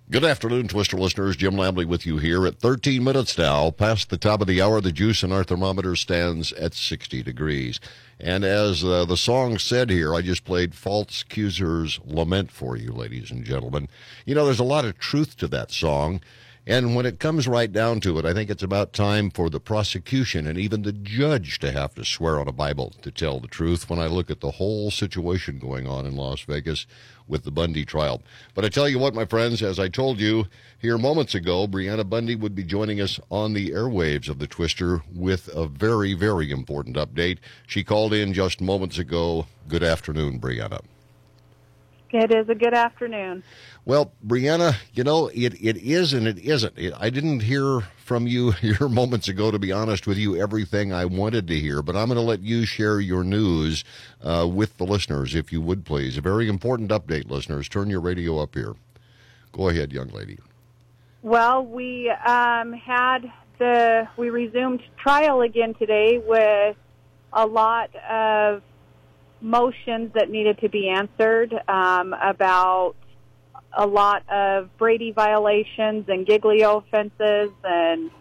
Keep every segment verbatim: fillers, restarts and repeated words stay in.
Good afternoon, Twister listeners. Jim Lambley with you here at thirteen minutes now. Past the top of the hour, the juice in our thermometer stands at sixty degrees. And as uh, the song said here, I just played False Accuser's Lament for you, ladies and gentlemen. You know, there's a lot of truth to that song. And when it comes right down to it, I think it's about time for the prosecution and even the judge to have to swear on a Bible to tell the truth when I look at the whole situation going on in Las Vegas with the Bundy trial. But I tell you what, my friends, as I told you here moments ago, Brianna Bundy would be joining us on the airwaves of the Twister with a very, very important update. She called in just moments ago. Good afternoon, Brianna. It is a good afternoon. Well, Brianna, you know, it, it is and it isn't. It, I didn't hear from you here moments ago, to be honest with you, everything I wanted to hear, but I'm going to let you share your news uh, with the listeners, if you would, please. A very important update, listeners. Turn your radio up here. Go ahead, young lady. Well, we um, had the, we resumed trial again today with a lot of motions that needed to be answered um, about a lot of Brady violations and Giglio offenses and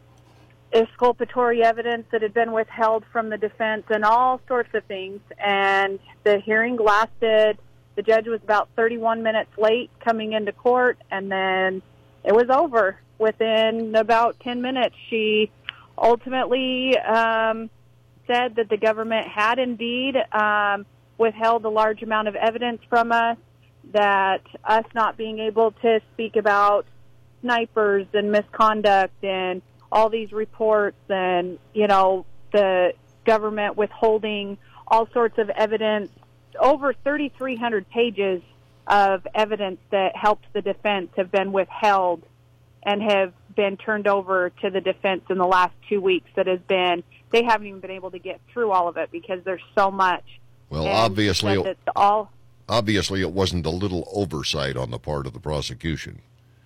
exculpatory evidence that had been withheld from the defense and all sorts of things. And the hearing lasted, the judge was about thirty-one minutes late coming into court, and then it was over. Within about ten minutes, she ultimately um, said that the government had indeed um, withheld a large amount of evidence from us, that us not being able to speak about snipers and misconduct and all these reports and, you know, the government withholding all sorts of evidence, over thirty-three hundred pages of evidence that helped the defense have been withheld and have been turned over to the defense in the last two weeks that has been, they haven't even been able to get through all of it because there's so much. Well, and obviously, it's all obviously it wasn't a little oversight on the part of the prosecution.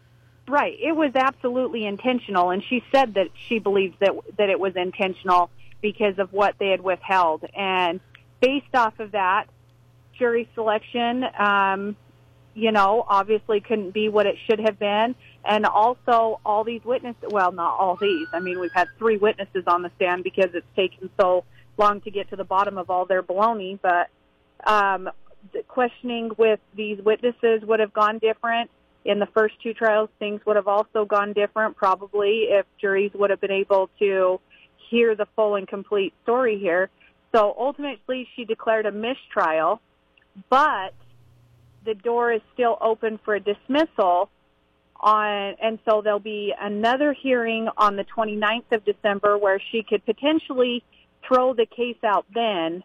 Right. It was absolutely intentional, and she said that she believes that that it was intentional because of what they had withheld. And based off of that, jury selection, um, you know, obviously couldn't be what it should have been. And also all these witnesses, well, not all these. I mean, we've had three witnesses on the stand because it's taken so long to get to the bottom of all their baloney. But um, the questioning with these witnesses would have gone different. In the first two trials, things would have also gone different, probably, if juries would have been able to hear the full and complete story here. So ultimately, she declared a mistrial, but the door is still open for a dismissal. On, and so there'll be another hearing on the twenty-ninth of December where she could potentially throw the case out then.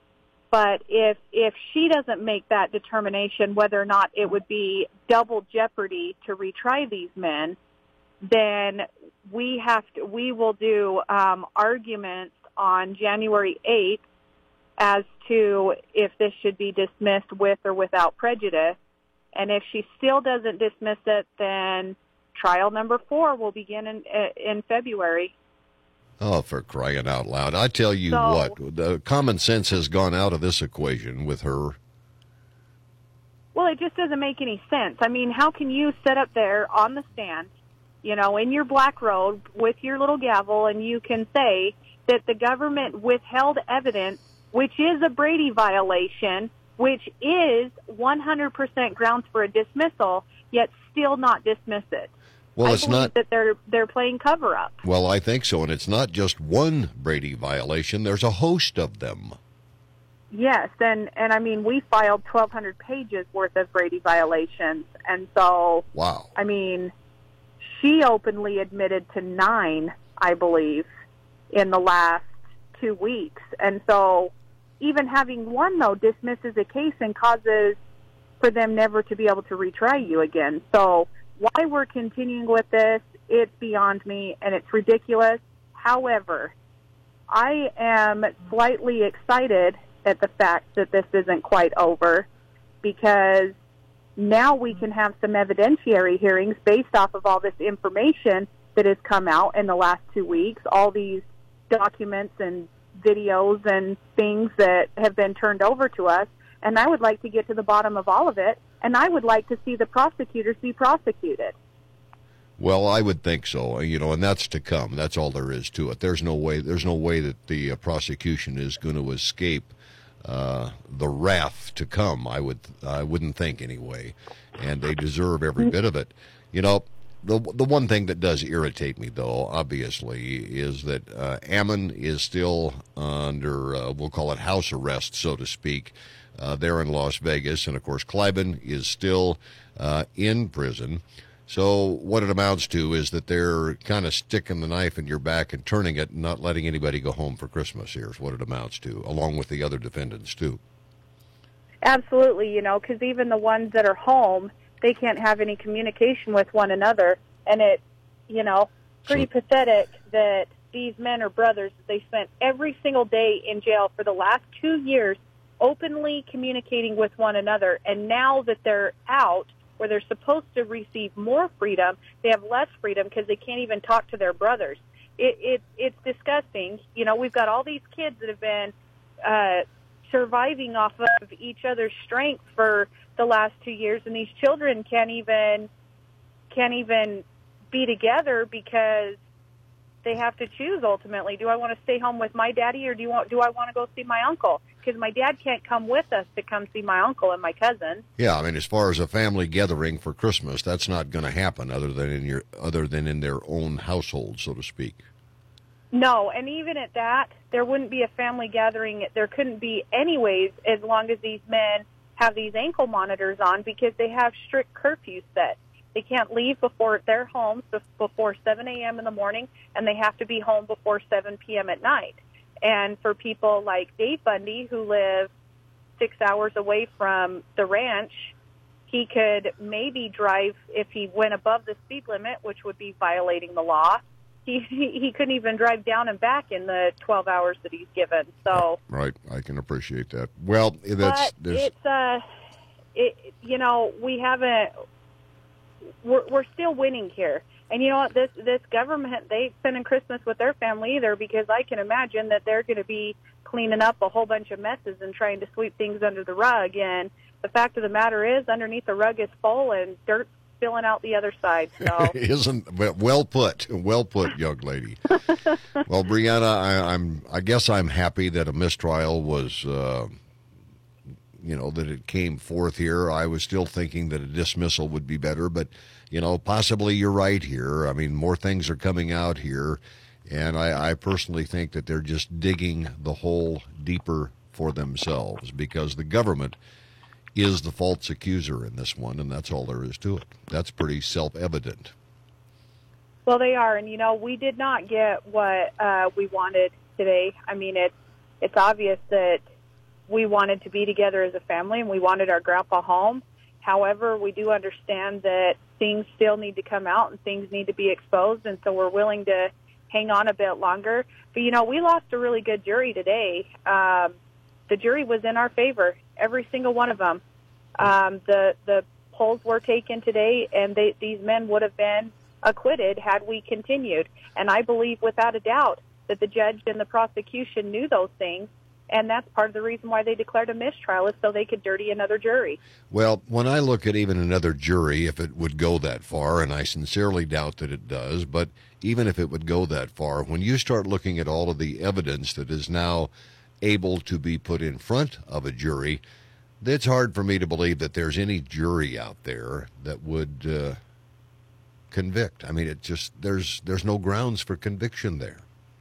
But if if she doesn't make that determination whether or not it would be double jeopardy to retry these men, then we have to we will do um, arguments on January eighth as to if this should be dismissed with or without prejudice. And if she still doesn't dismiss it, then trial number four will begin in in February. Oh, for crying out loud. I tell you so, what, the common sense has gone out of this equation with her. Well, it just doesn't make any sense. I mean, how can you sit up there on the stand, you know, in your black robe with your little gavel, and you can say that the government withheld evidence, which is a Brady violation, which is one hundred percent grounds for a dismissal, yet still not dismiss it? Well, I it's believe not that they're they're playing cover up. Well, I think so, and it's not just one Brady violation. There's a host of them. Yes, and and I mean, we filed twelve hundred pages worth of Brady violations, and so wow. I mean, she openly admitted to nine, I believe, in the last two weeks, and so even having one though dismisses a case and causes for them never to be able to retry you again. So why we're continuing with this, it's beyond me, and it's ridiculous. However, I am slightly excited at the fact that this isn't quite over, because now we can have some evidentiary hearings based off of all this information that has come out in the last two weeks, all these documents and videos and things that have been turned over to us. And I would like to get to the bottom of all of it and I would like to see the prosecutors be prosecuted. Well, I would think so, you know, and that's to come. That's all there is to it. There's no way. There's no way that the uh, prosecution is going to escape uh, the wrath to come. I would. I wouldn't think anyway, and they deserve every bit of it. You know, the the one thing that does irritate me, though, obviously, is that uh, Ammon is still under. Uh, we'll call it house arrest, so to speak, uh, there in Las Vegas, and of course, Cliven is still uh, in prison. So what it amounts to is that they're kind of sticking the knife in your back and turning it and not letting anybody go home for Christmas. Here's what it amounts to, along with the other defendants, too. Absolutely, you know, because even the ones that are home, they can't have any communication with one another. And it's, you know, pretty so, pathetic that these men are brothers. They spent every single day in jail for the last two years openly communicating with one another. And now that they're out, where they're supposed to receive more freedom, they have less freedom because they can't even talk to their brothers. It, it, it's disgusting. You know, we've got all these kids that have been uh, surviving off of each other's strength for the last two years, and these children can't even can't even be together because they have to choose ultimately. Do I want to stay home with my daddy, or do you want do I want to go see my uncle? Because my dad can't come with us to come see my uncle and my cousin. Yeah, I mean, as far as a family gathering for Christmas, that's not going to happen other than in your other than in their own household, so to speak. No, and even at that, there wouldn't be a family gathering. There couldn't be anyways, as long as these men have these ankle monitors on, because they have strict curfew set. They can't leave before their homes before seven a.m. in the morning, and they have to be home before seven p.m. at night. And for people like Dave Bundy, who live six hours away from the ranch, he could maybe drive, if he went above the speed limit, which would be violating the law, he he couldn't even drive down and back in the twelve hours that he's given. So right, I can appreciate that. Well, that's but it's uh, it you know we haven't. We're we're still winning here. And you know what, this this government, they ain't spending Christmas with their family either, because I can imagine that they're going to be cleaning up a whole bunch of messes and trying to sweep things under the rug. And the fact of the matter is, underneath the rug is full and dirt filling out the other side. So isn't well put, well put, young lady. Well, Brianna, I, I'm I guess I'm happy that a mistrial was. Uh, you know, that it came forth here. I was still thinking that a dismissal would be better, but, you know, possibly you're right here. I mean, more things are coming out here, and I, I personally think that they're just digging the hole deeper for themselves, because the government is the false accuser in this one, and that's all there is to it. That's pretty self-evident. Well, they are, and, you know, we did not get what uh, we wanted today. I mean, it's, it's obvious that we wanted to be together as a family, and we wanted our grandpa home. However, we do understand that things still need to come out and things need to be exposed, and so we're willing to hang on a bit longer. But, you know, we lost a really good jury today. Um, the jury was in our favor, every single one of them. Um, the the polls were taken today, and they, these men would have been acquitted had we continued. And I believe without a doubt that the judge and the prosecution knew those things, and that's part of the reason why they declared a mistrial, is so they could dirty another jury. Well, when I look at even another jury, if it would go that far, and I sincerely doubt that it does, but even if it would go that far, when you start looking at all of the evidence that is now able to be put in front of a jury, it's hard for me to believe that there's any jury out there that would uh, convict. I mean, it just there's there's no grounds for conviction there.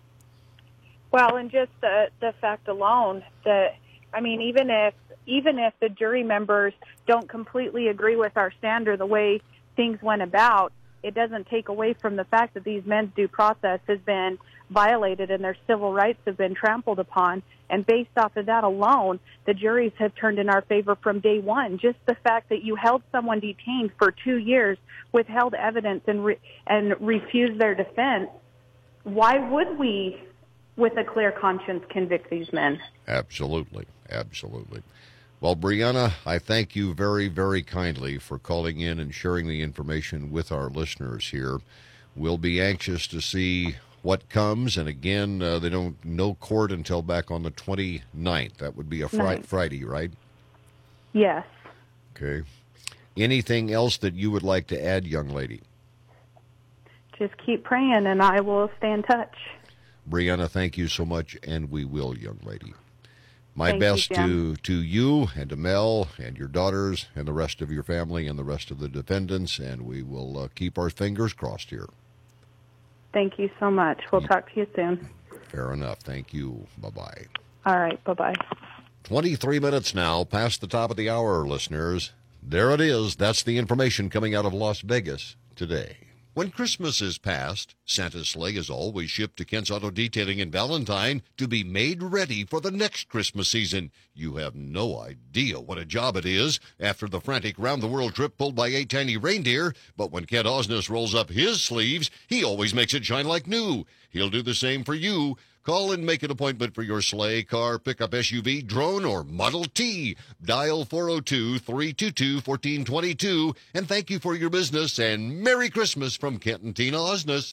Well, and just the the fact alone that, I mean, even if even if the jury members don't completely agree with our stand or the way things went about, it doesn't take away from the fact that these men's due process has been violated and their civil rights have been trampled upon. And based off of that alone, the juries have turned in our favor from day one. Just the fact that you held someone detained for two years, withheld evidence, and re- and refused their defense, why would we, with a clear conscience, convict these men? Absolutely. Absolutely. Well, Brianna, I thank you very, very kindly for calling in and sharing the information with our listeners here. We'll be anxious to see what comes. And again, uh, they don't no court until back on the twenty-ninth. That would be a fri- Friday, right? Yes. Okay. Anything else that you would like to add, young lady? Just keep praying, and I will stay in touch. Brianna, thank you so much, and we will, young lady. My Thank best you, to, to you and to Mel and your daughters and the rest of your family and the rest of the defendants, and we will uh, keep our fingers crossed here. Thank you so much. We'll talk to you soon. Fair enough. Thank you. Bye-bye. All right. Bye-bye. twenty-three minutes now, past the top of the hour, listeners. There it is. That's the information coming out of Las Vegas today. When Christmas is past, Santa's sleigh is always shipped to Kent's Auto Detailing in Valentine to be made ready for the next Christmas season. You have no idea what a job it is after the frantic round-the-world trip pulled by eight tiny reindeer. But when Kent Osnes rolls up his sleeves, he always makes it shine like new. He'll do the same for you. Call and make an appointment for your sleigh, car, pickup, S U V, drone, or Model T. Dial four oh two, three two two, one four two two. And thank you for your business, and Merry Christmas from Kent and Tina Osnes.